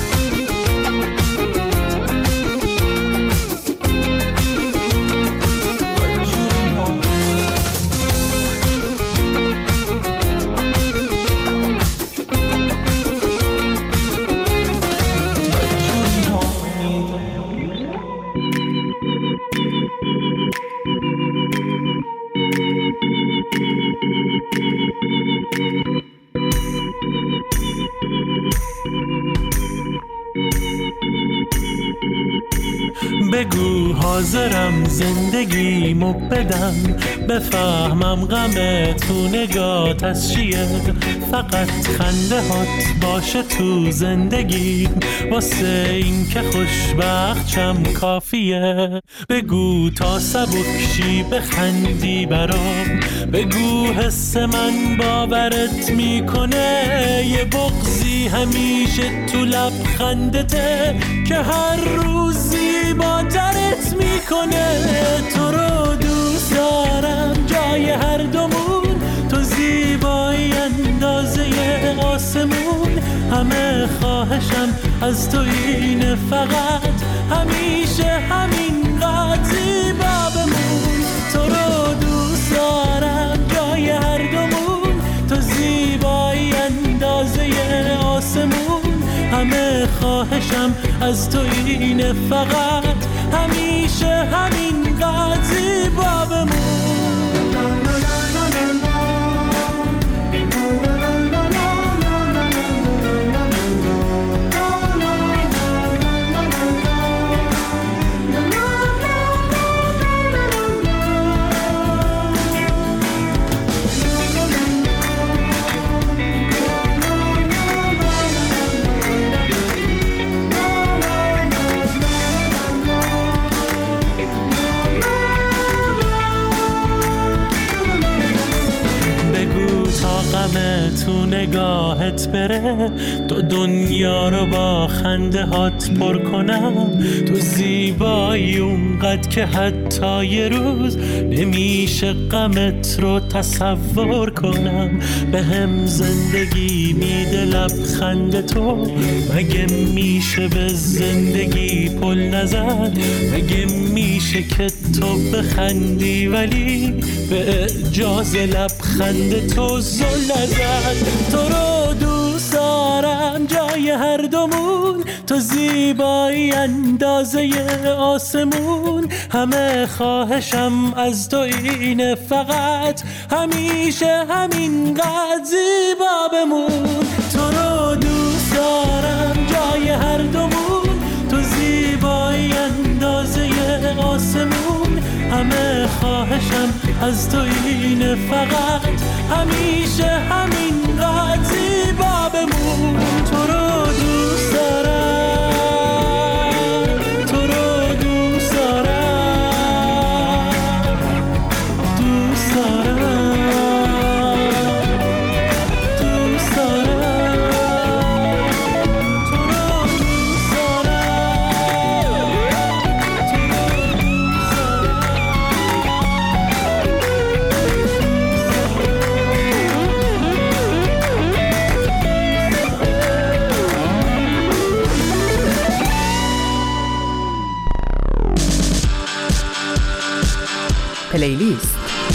بگو حاضرم زندگیمو بدم، بفهمم غم تو نگات از چیه، فقط خنده هات باشه تو زندگی، واسه این که خوشبختم کافیه. بگو تا سبکشی بخندی برام، بگو حس من باورت میکنه، یه بغضی همیشه تو لبخندته که هر روزی با درت میکنه. تو رو دوست دارم جای هر دومون، تو زیبایی اندازه آسمون، همه خواهشم از تو اینه فقط همیشه همینقدر زیبا بمون. تو رو دوست دارم جای هر دومون، تو زیبایی اندازه آسمون، همه خواهشم از تو اینه فقط همیشه همینقدر زیبا بمون. تو نگاهت بره، تو دنیا رو با خنده هات پر کنم، تو زیبایی اونقدر که حتی یه روز نمیشه غمت رو تصور کنم. به هم زندگی میده لبخند تو، مگه میشه به زندگی پل نزد؟ مگه میشه که تو بخندی ولی به اعجاز لبخند تو زل نزد؟ تو رو دوست دارم جای هر دومون، تو زیبایی اندازه آسمون، همه خواهشم از تو اینه فقط همیشه همینقدر زیبا بمون. تو رو دوست دارم جای هر دومون، تو زیبایی اندازه آسمون، همه خواهشم از تو اینه فقط همیشه همین قد زیبا بمون. تو رو دوست دارم، تو رو دوست دارم، دوست دارم، دوست دارم، تو رو دوست پلیلیست.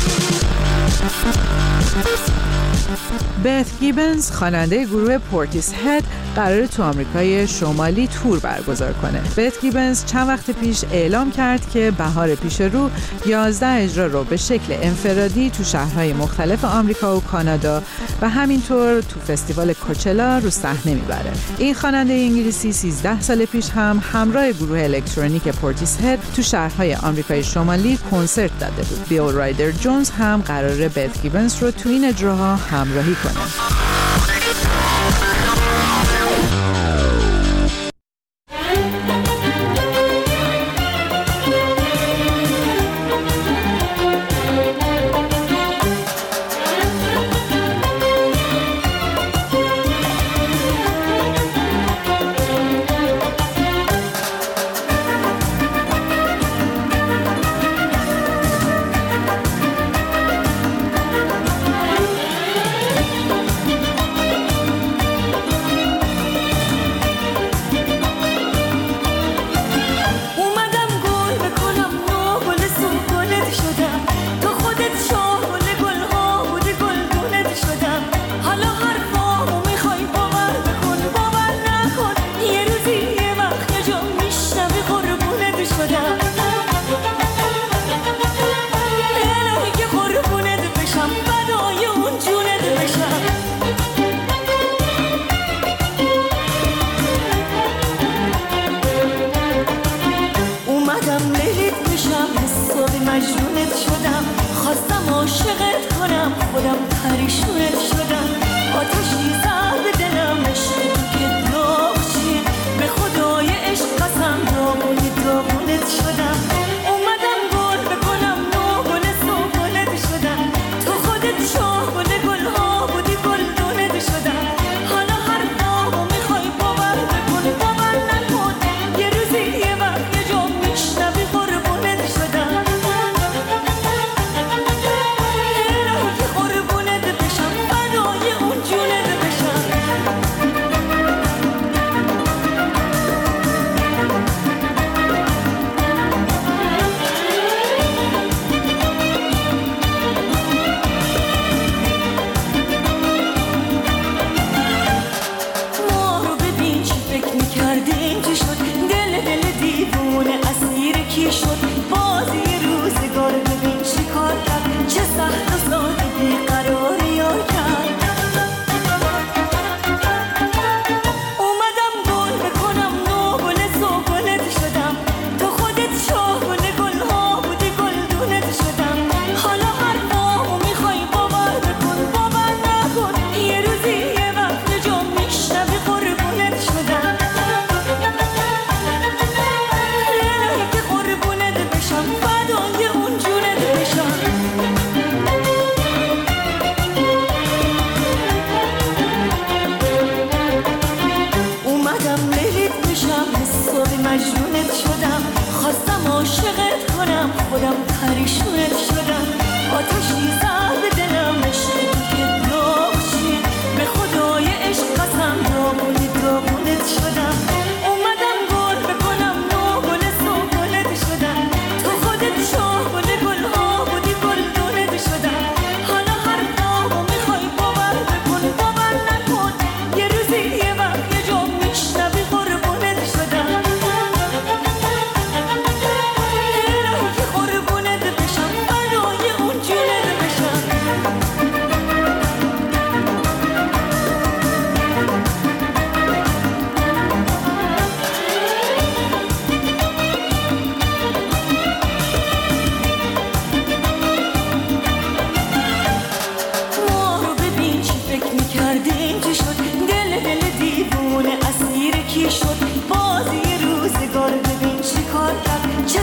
بث گیبنز خواننده گروه پورتیس هد قرار تو آمریکای شمالی تور برگزار کنه. بث گیبنز چند وقت پیش اعلام کرد که بهار پیش رو 11 اجرا رو به شکل انفرادی تو شهرهای مختلف آمریکا و کانادا و همینطور تو فستیوال کوچلا رو صحنه میبره. این خواننده انگلیسی 13 سال پیش هم همراه گروه الکترونیک پورتیس هد تو شهرهای آمریکای شمالی کنسرت داده بود. بیل رایدر جونز هم قراره بث گیبنز رو تو این اجراها همراهی کنه.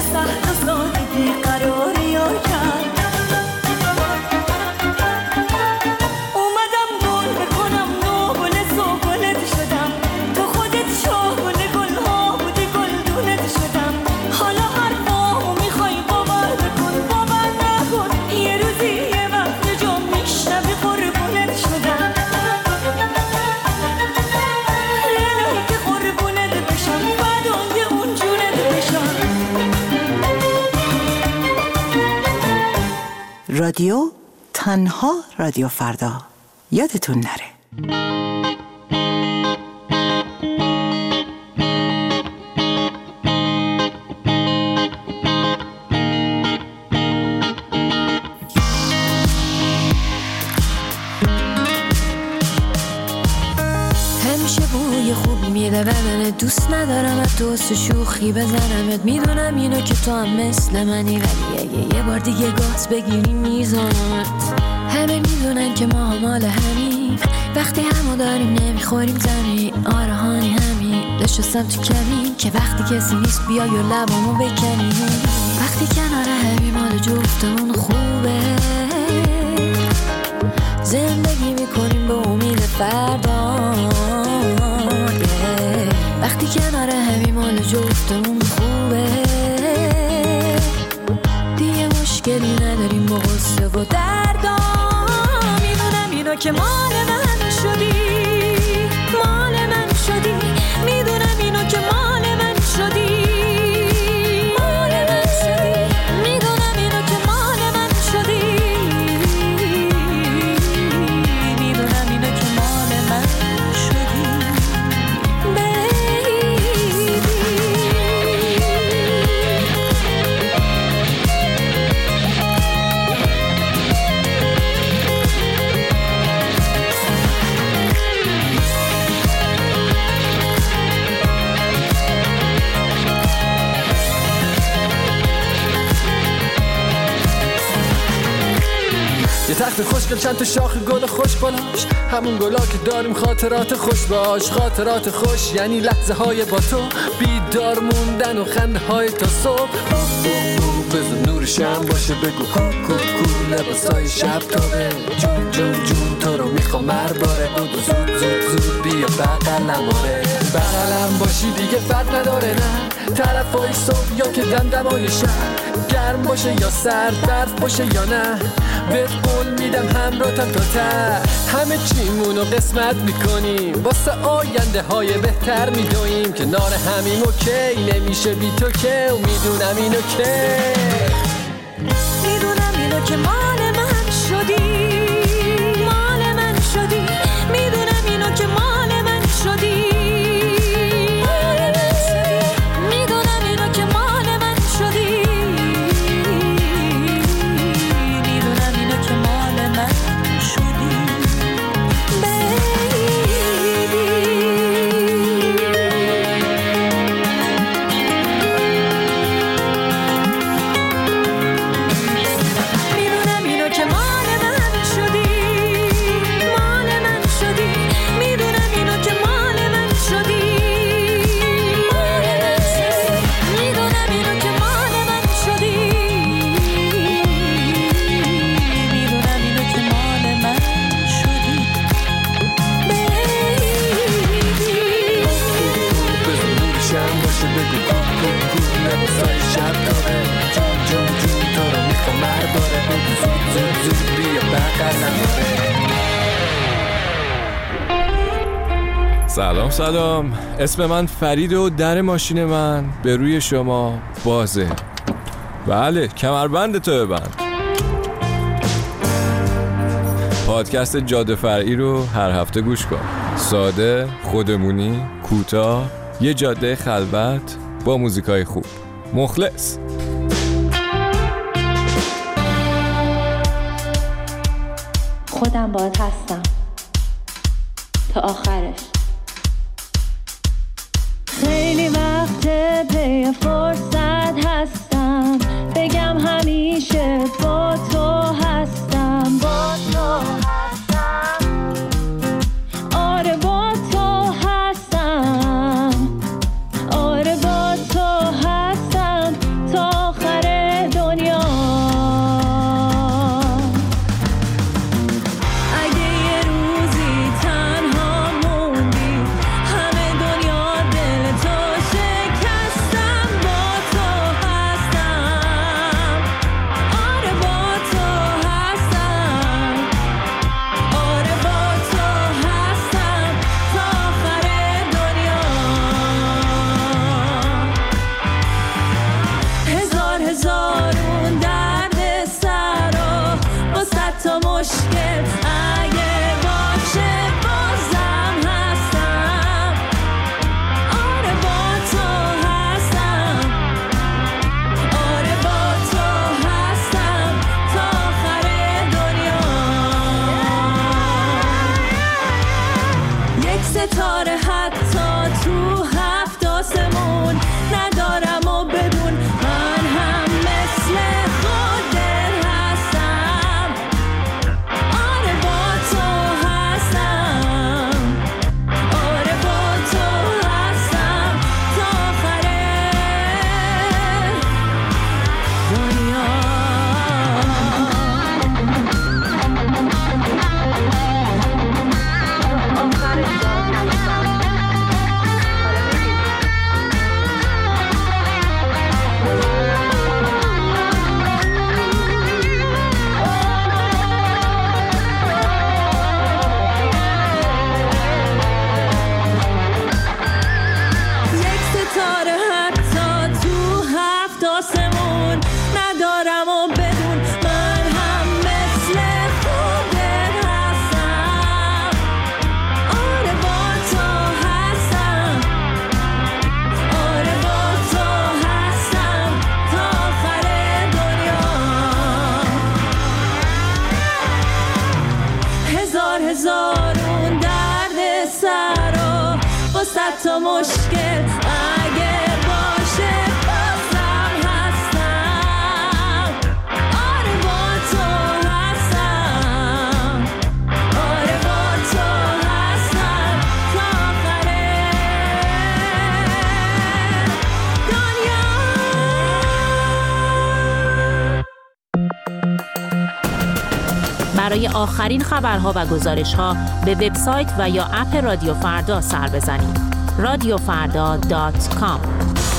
سخت و ساده بیقرار یار کرد. اومدم گل بکنم نو گل سوگلت شدم، تو خودت شاه گل گلها بودی گلدونت شدم. حالا حرفامو میخوای باور بکن باور نکن، یه روزی یه وقت جا میشنوی قربونت شدم. لیلایی که قربونت بشم فدای اون جونت بشم. رادیو تنها رادیو فردا، یادتون نره. همیشه بوی خوب میده بدنت، دوست ندارم از دوست شوخی بزنمت. میدونم اینو که تو هم مثل منی، ولی اگه یه بار دیگه گاز بگیری میزنمت. همه میدونن که ما مال همین، وقتی همو داریم نمیخوریم زمین. آره هانی همین نشستم تو کمین که وقتی کسی نیست بیای و لبامو بکنی. وقتی کنار همین مال جفتمون خوبه، زندگی میکنیم به امید فردا. وقتی کنار همین مال جفتمون خوبه، دیگه مشکلی نداریم با غصه و دردا. میدونم اینو که مال من شدی، مال من شدی. میدونم اینو که مال من شدی، مال من شدی. میدونم اینو که مال من شدی، میدونم اینو که مال من شدی. یه تخت خوشگل چند تا شاخ گل خوش بالاش، همون گلا که داریم خاطرات خوش باش. خاطرات خوش یعنی لحظه های با تو، بیدار موندن و خنده های تا صبح. بذار نور شم باشه بگو کو لباسای شب تابه. جون جون جون تو رو میخوام مرباره، بودو زود زود زود بیا بغلم. آره بغلم باشی دیگه فرق نداره، نه طرفای صبح یا که دمدمای شب. گرم باشه یا سرد، برف باشه یا نه، بهت قول میدم همراهتم تا ته. همه چیمونو قسمت میکنیم، واسه آینده های بهتر میدویم. کنار همیم اوکی نمیشه بی تو که، و میدونم اینو که، میدونم اینو که مال من شدی، مال من شدی. میدونم اینو که مال من شدی، مال من شدی. میدونم اینو که مال من شدی، میدونم اینو که مال من شدی. سلام، اسم من فرید و در ماشین من به روی شما بازه. بله، کمربند تو ببند. پادکست جاده فرعی رو هر هفته گوش کن. ساده، خودمونی، کوتاه، یه جاده خلوت با موزیکای خوب. مخلص. خودم باهات هستم تا آخرش. خیلی وقت پی فرصت هستم، بگم همیشه با تو هستم، با تو هستم. آره با تو هستم، آره با تو هستم تا دارم و بدون من هم مثل خودت هستم. آره با تو هستم، آره با تو هستم تا آخر دنیا. هزارون درد سر و با 100 تا مشکل اگه باشه بازم هستم. آره با تو هستم، آره با تو هستم تا آخر دنیا. برای آخرین خبرها و گزارش‌ها به وبسایت و یا اپ رادیو فردا سر بزنید. radiofarda.com.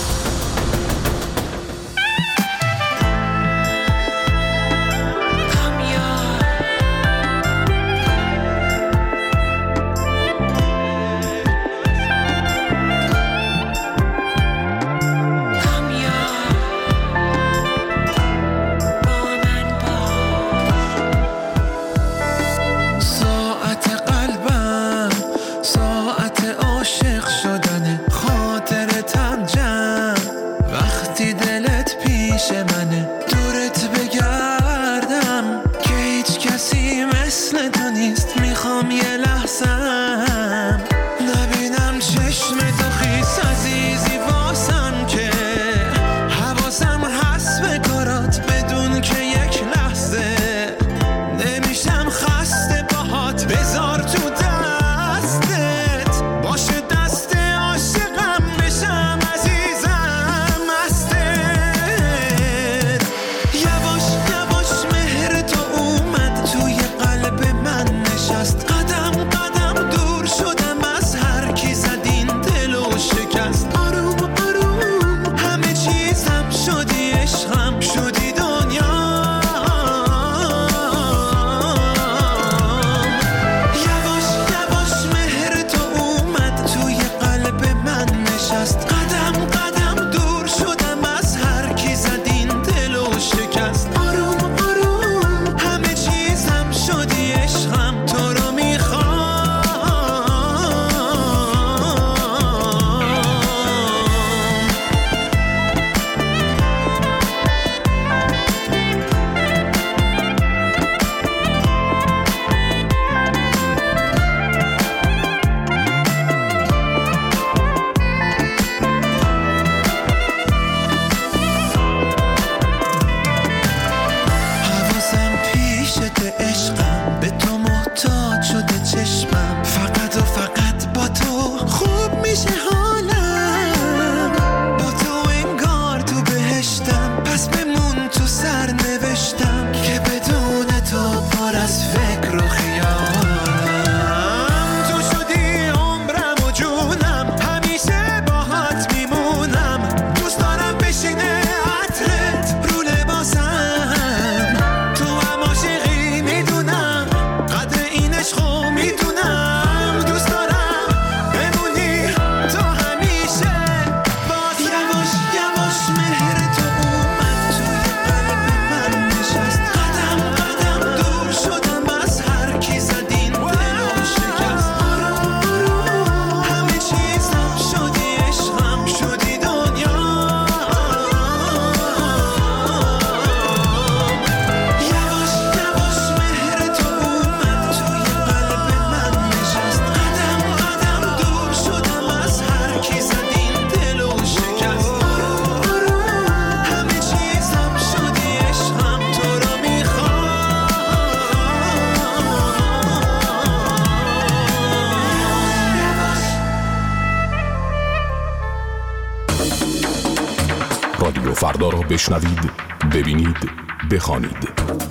رادیو فردا را بشنوید، ببینید، بخوانید.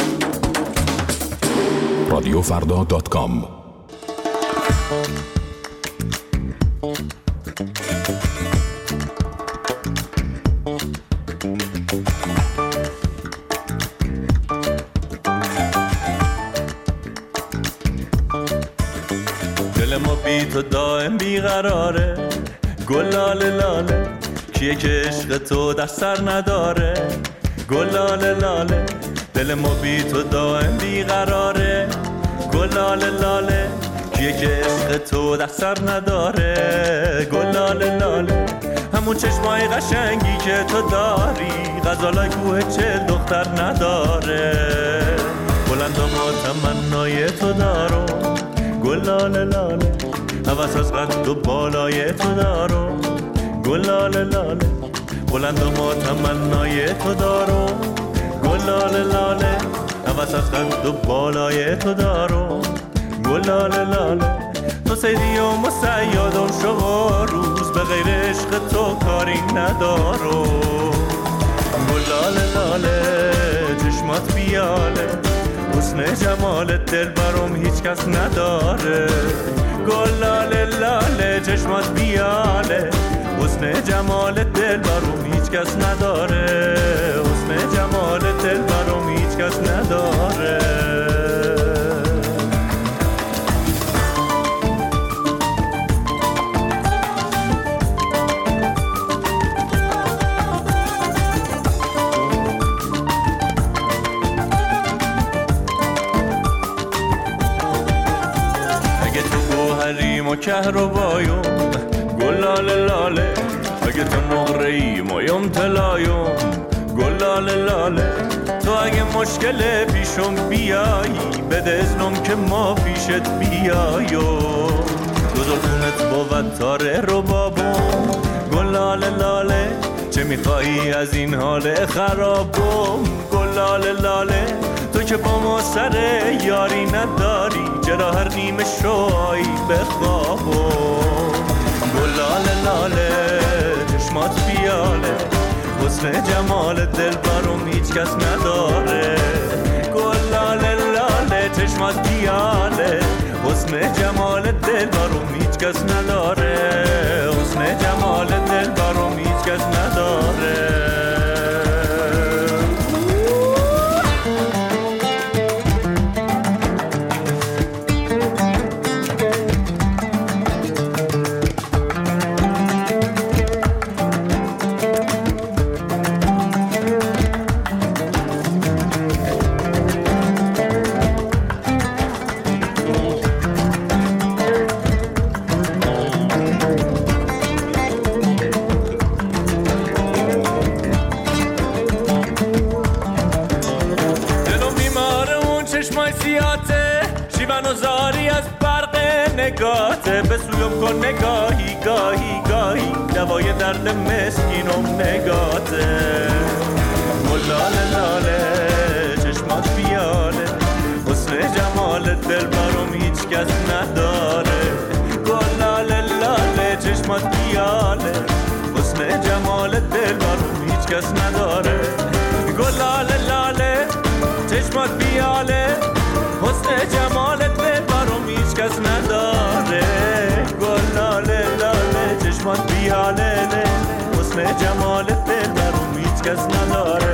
radiofarda.com. دل ما بی تو دائم بیقراره، گل لاله لاله کیه که عشق تو در سر نداره، گلاله لاله دل ما بی تو دائم بیقراره گلاله لاله کیه که عشق تو در سر نداره گلاله لاله همون چشمای قشنگی که تو داری غزالای کوه چل دختر نداره بلند و ما تمنای تو دارو گلاله لاله هوس از قد و بالای تو دارو گلاله لاله بلند و ما تمنای تو دارو گلاله لاله هوس از قد و بالای تو دارو گلاله لاله تو سیدی و مسیادم شما روز به غیر عشق تو کاری ندارو گلاله لاله چشمات بیاله حسن جمالت دل برام هیچ کس نداره گلاله لاله چشمات بیاله حسن جمالت دل برام هیچ کس نداره حسن جمالت دل برام هیچ کس نداره و کهربایون گلاله لاله اگه تو نقره‌ای مایم طلایون گلاله لاله تو اگه مشکل پیشم بیایی بده اذنم که ما پیشت بیایو دو زلفونت بود تاره رو بابون گلاله لاله چه میخوایی از این حال خرابم گلاله لاله تو که با ما سر یاری نداری چرا هر نیمه شوی بخوابم گلاله لاله چشمات بیاله حسن جمال دل برام هیچ کس نداره گلاله لاله چشمات بیاله حسن جمال دل برام هیچ کس نداره حسن جمال دل برام هیچ کس نداره نگاته به سویم کن نگاهی گاهی گاهی دوای درد مسکینم نگاته گلاله لاله چشمات بیاله حسن جمال دل برام هیچ کس نداره گلاله لاله چشمات بیاله حسن جمال دل برام هیچ کس نداره گلاله لاله چشمات بیاله حسن جمال دل برام هیچ کس نداره گلاله لاله چشمات بیاله حسن جمال دل برام هیچ کس نداره